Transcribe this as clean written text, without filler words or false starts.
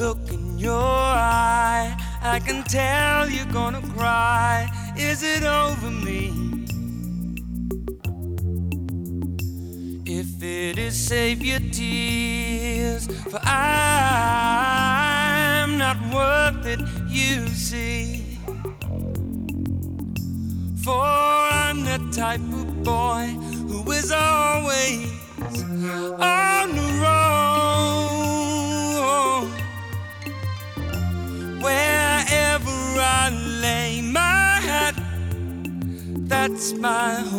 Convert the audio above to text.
look in your eye, I can tell you're gonna cry. Is it over me? If it is, save your tears, for I'm not worth it, you see. For I'm the type of boy who is always on the road. Wherever I lay my hat, that's my home.